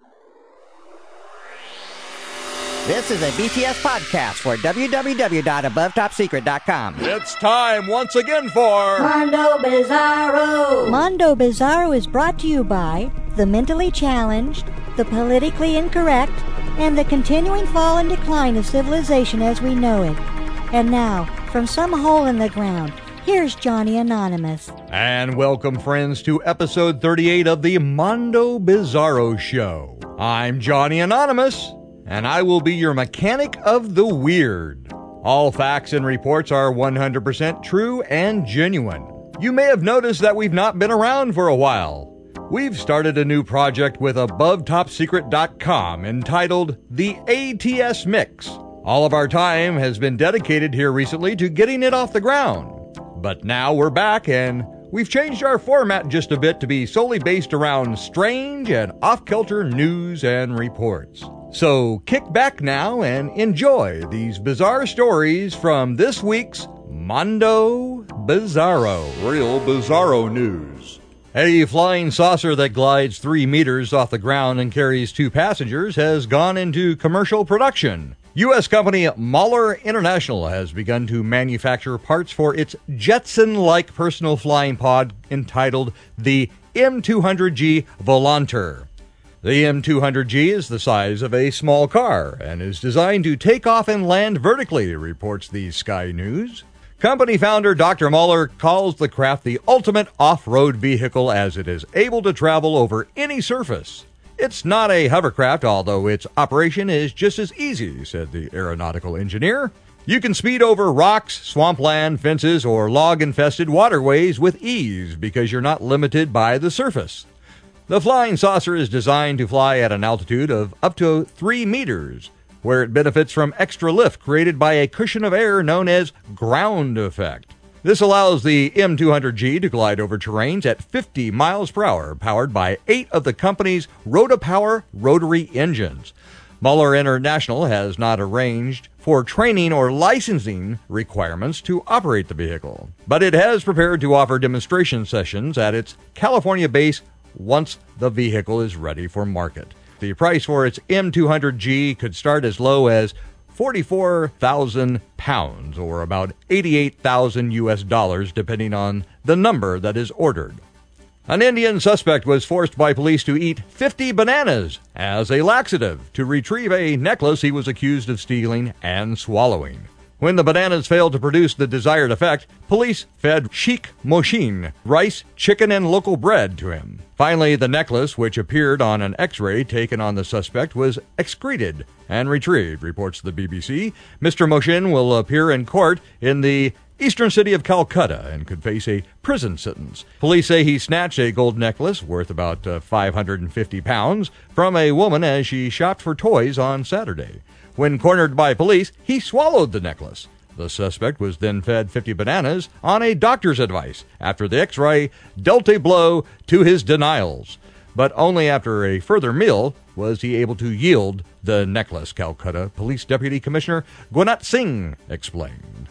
This is a BTS podcast for www.abovetopsecret.com. It's time once again for Mondo Bizarro. Mondo Bizarro is brought to you by the mentally challenged, the politically incorrect, and the continuing fall and decline of civilization as we know it. And now, from some hole in the ground, here's Johnny Anonymous. And welcome, friends, to episode 38 of the Mondo Bizarro Show. I'm Johnny Anonymous, and I will be your mechanic of the weird. All facts and reports are 100% true and genuine. You may have noticed that we've not been around for a while. We've started a new project with AboveTopSecret.com entitled The ATS Mix. All of our time has been dedicated here recently to getting it off the ground. But now we're back, and we've changed our format just a bit to be solely based around strange and off-kilter news and reports. So kick back now and enjoy these bizarre stories from this week's Mondo Bizarro. Real Bizarro news. A flying saucer that glides 3 meters off the ground and carries 2 passengers has gone into commercial production. U.S. company Mahler International has begun to manufacture parts for its Jetson-like personal flying pod entitled the M200G Volantor. The M200G is the size of a small car and is designed to take off and land vertically, reports the Sky News. Company founder Dr. Mahler calls the craft the ultimate off-road vehicle as it is able to travel over any surface. It's not a hovercraft, although its operation is just as easy, said the aeronautical engineer. You can speed over rocks, swampland, fences, or log-infested waterways with ease because you're not limited by the surface. The flying saucer is designed to fly at an altitude of up to 3 meters, where it benefits from extra lift created by a cushion of air known as ground effect. This allows the M200G to glide over terrains at 50 miles per hour, powered by 8 of the company's Rotopower rotary engines. Mahler International has not arranged for training or licensing requirements to operate the vehicle, but it has prepared to offer demonstration sessions at its California base once the vehicle is ready for market. The price for its M200G could start as low as 44,000 pounds, or about $88,000 depending on the number that is ordered. An Indian suspect was forced by police to eat 50 bananas as a laxative to retrieve a necklace he was accused of stealing and swallowing. When the bananas failed to produce the desired effect, police fed Sheikh Moshin rice, chicken, and local bread to him. Finally, the necklace, which appeared on an X-ray taken on the suspect, was excreted and retrieved, reports the BBC. Mr. Moshin will appear in court in the eastern city of Calcutta and could face a prison sentence. Police say he snatched a gold necklace worth about 550 pounds from a woman as she shopped for toys on Saturday. When cornered by police, he swallowed the necklace. The suspect was then fed 50 bananas on a doctor's advice after the X-ray dealt a blow to his denials. But only after a further meal was he able to yield the necklace, Calcutta Police Deputy Commissioner Gunat Singh explained.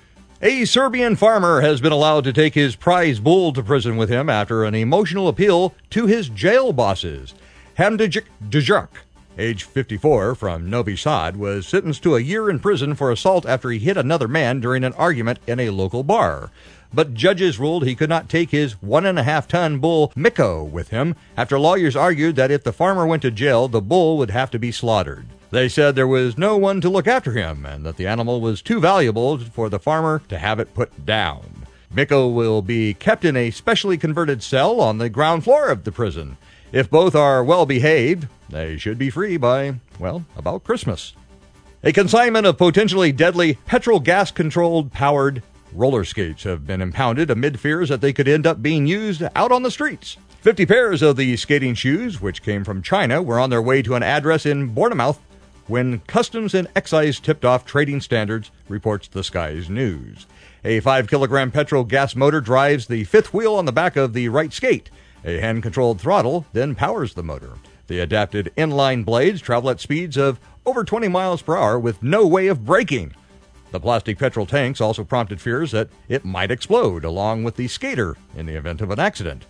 A Serbian farmer has been allowed to take his prize bull to prison with him after an emotional appeal to his jail bosses. Hamdžić Dujuk, age 54, from Novi Sad, was sentenced to a year in prison for assault after he hit another man during an argument in a local bar. But judges ruled he could not take his 1.5-ton bull Miko with him after lawyers argued that if the farmer went to jail, the bull would have to be slaughtered. They said there was no one to look after him and that the animal was too valuable for the farmer to have it put down. Miko will be kept in a specially converted cell on the ground floor of the prison. If both are well behaved, they should be free by, about Christmas. A consignment of potentially deadly petrol gas-controlled powered roller skates have been impounded amid fears that they could end up being used out on the streets. 50 pairs of the skating shoes, which came from China, were on their way to an address in Bournemouth when Customs and Excise tipped off trading standards, reports the Sky News. A 5-kilogram petrol gas motor drives the fifth wheel on the back of the right skate. A hand-controlled throttle then powers the motor. The adapted inline blades travel at speeds of over 20 miles per hour with no way of braking. The plastic petrol tanks also prompted fears that it might explode, along with the skater, in the event of an accident.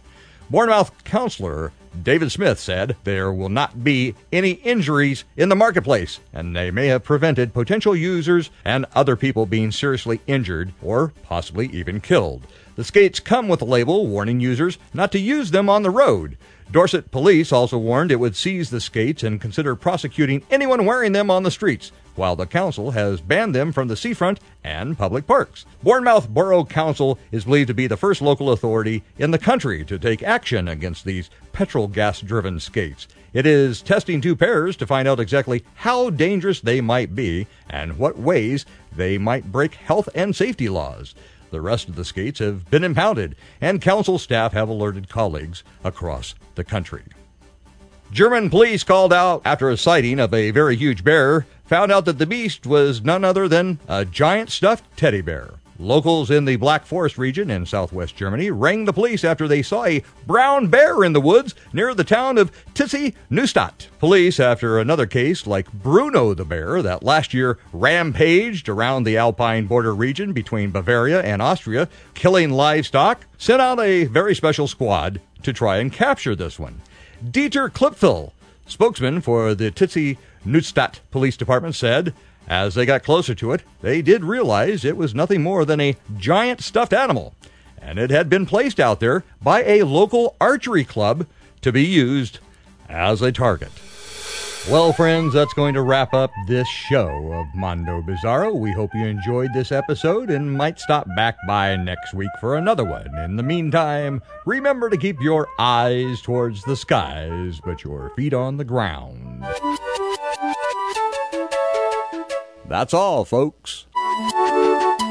Bournemouth counselor David Smith said there will not be any injuries in the marketplace, and they may have prevented potential users and other people being seriously injured or possibly even killed. The skates come with a label warning users not to use them on the road. Dorset police also warned it would seize the skates and consider prosecuting anyone wearing them on the streets, while the council has banned them from the seafront and public parks. Bournemouth Borough Council is believed to be the first local authority in the country to take action against these petrol gas-driven skates. It is testing 2 pairs to find out exactly how dangerous they might be and what ways they might break health and safety laws. The rest of the skates have been impounded, and council staff have alerted colleagues across the country. German police called out after a sighting of a very huge bear found out that the beast was none other than a giant stuffed teddy bear. Locals in the Black Forest region in southwest Germany rang the police after they saw a brown bear in the woods near the town of Titzi Neustadt. Police, after another case like Bruno the bear that last year rampaged around the Alpine border region between Bavaria and Austria, killing livestock, sent out a very special squad to try and capture this one. Dieter Klipfel, spokesman for the Titzi Neustadt Police Department, said, as they got closer to it, they did realize it was nothing more than a giant stuffed animal, and it had been placed out there by a local archery club to be used as a target. Well, friends, that's going to wrap up this show of Mondo Bizarro. We hope you enjoyed this episode and might stop back by next week for another one. In the meantime, remember to keep your eyes towards the skies, but your feet on the ground. That's all, folks.